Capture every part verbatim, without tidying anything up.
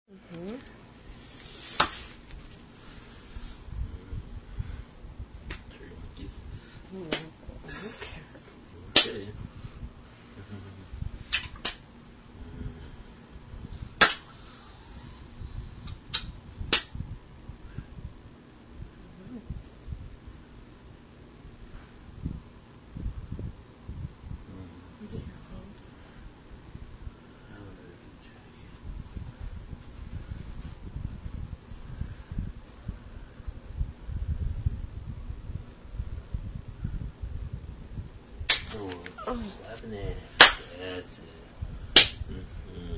Mm-hmm. Three monkeys. No, I don't care. Okay. Is it your phone? Oh, Oh. slapping it. That's it. Mm-hmm.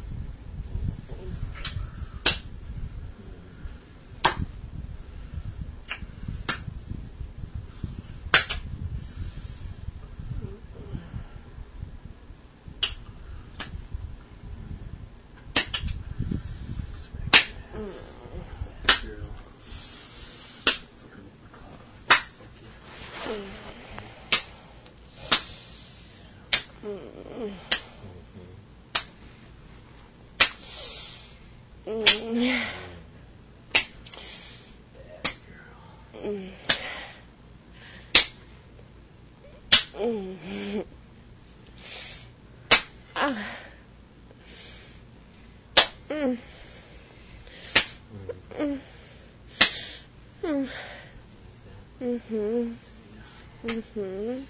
Mm-hmm. Mm-hmm.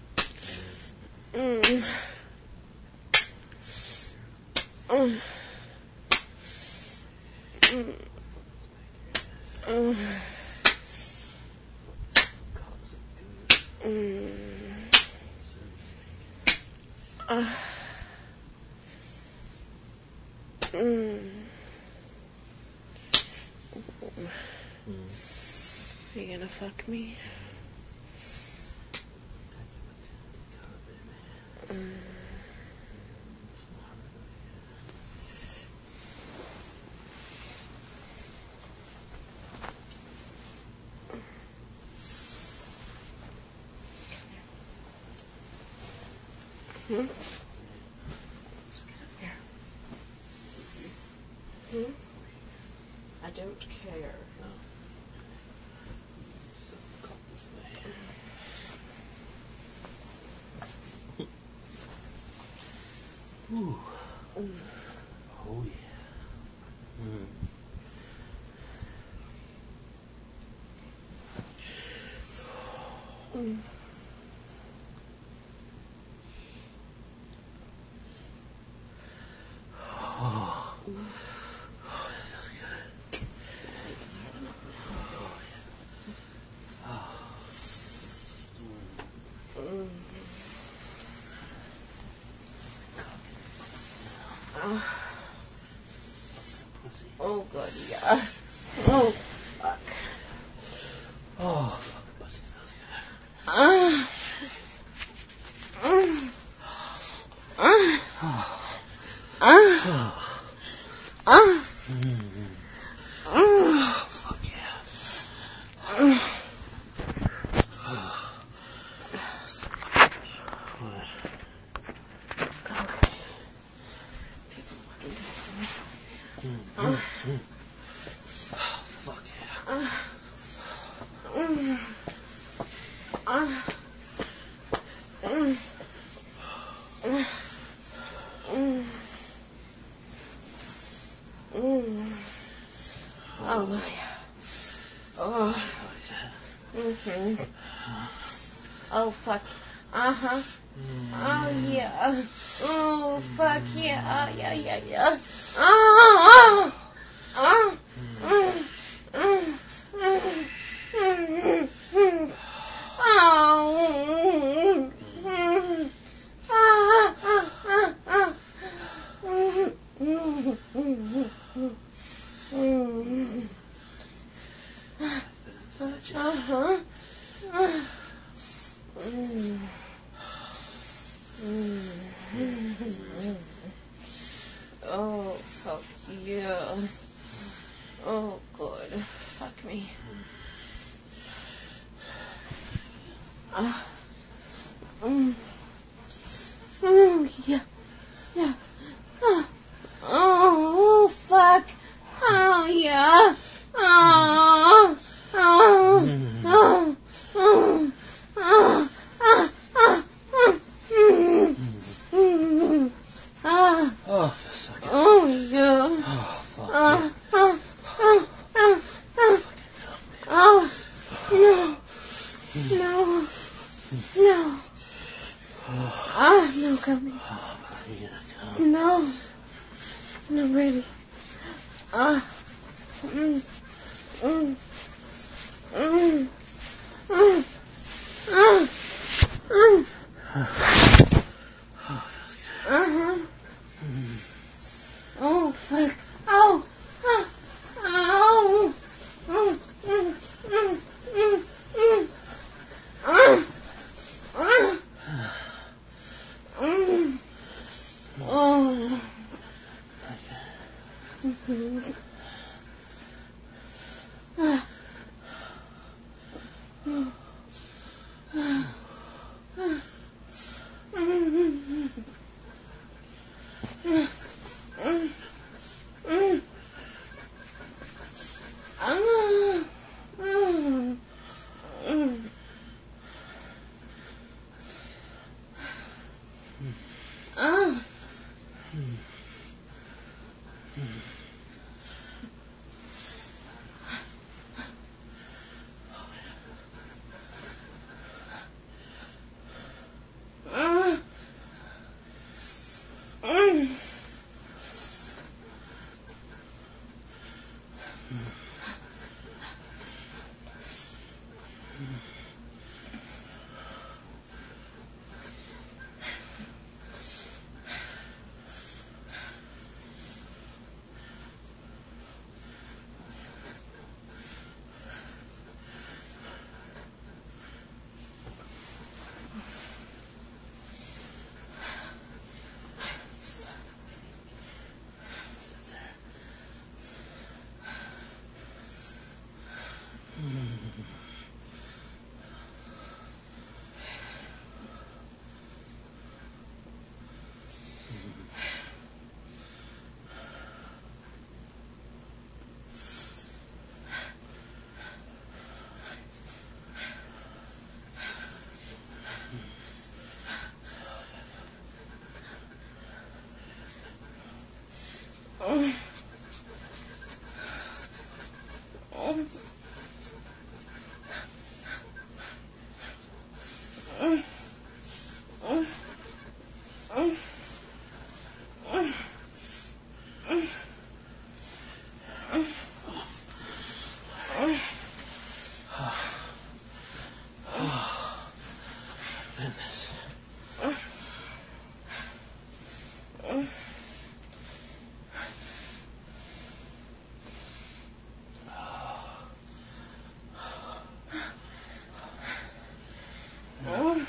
Mm. Mm. Mm. Mm. Uh. Mm. Are you gonna fuck me? Mm. Hmm? Let's get up here. Hmm? I don't care. Ooh. Mm. Oh yeah. Mm. Mm. Oh. Mm. Oh, that feels good. I think it's hard enough now. Oh yeah. Oh. Mm. Mm. Uh. Oh, good, yeah. Oh, fuck. Oh, fucking pussy feels good. Uh. Mm. Uh. Uh. Uh. Uh. Mm-hmm. Uh. Oh, fuck yeah. Uh. What? Okay. People fucking texting me. Mm-hmm. Uh. Mm-hmm. Oh, fuck yeah. Uh. Mm. Uh. Mm. Mm. Mm. Mm. Oh, yeah. Oh. Mm-hmm. Oh, fuck. Uh-huh. Oh, yeah. Oh, fuck, yeah. Oh, yeah, yeah, yeah. Oh, oh, oh. Mm. Mm. Mm. Mm. Mm. Oh. Mm. Ah, ah, ah, ah. Mm. Mm. Mm. Mm. Uh-huh. Mm. Mm. Oh, fuck yeah. Oh, good. Fuck me. Uh, mm. Oh, yeah. Yeah. Uh, oh, fuck. ready. Ah. Mm. Mm. Mm. Mm. Mm. Mm. Uh-huh. Oh, fuck. Oh. Oh. Oh. Mm. Mm. Mm. Mm. Mm. Ah. Ah. Mm. Oh. Mhm. Ah. Mm. Ah. Ah. Mm. Mm. Mm. Mm. Ah. Mm. Mm. Ah. Ah. Mm. Mm. Mm. Mm. Mm. Mm. Mm. Mm. Mm. Goodness. Mm. Mm.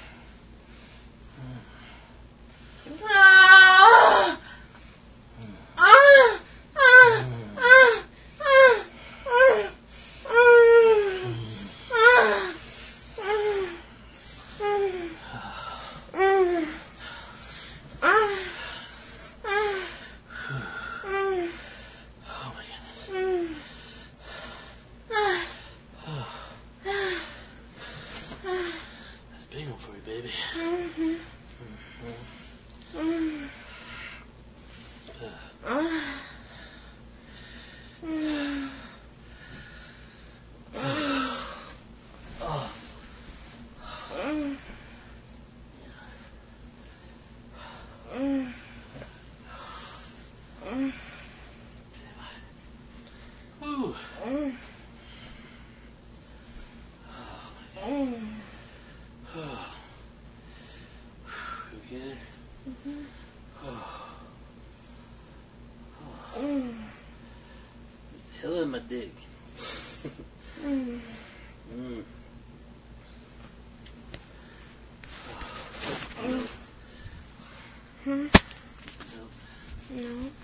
Ah! Ah! Ah! Ah! Ah! Ah! Ah! Ah! Mm. Ah! Ah! Mm. Oh my goodness. Mm. Ah! Ah! Ah! That's a big one for you, baby. Mhm. Mm. Ah. Mm. Mm. Oh. Mm. Mm. Mm. Ooh. Mm. Mm. Oh. You okay? Mhm. Oh. Oh. Mm. The hell in my dick. Mm. Mm. Mm. Hmm? No. No.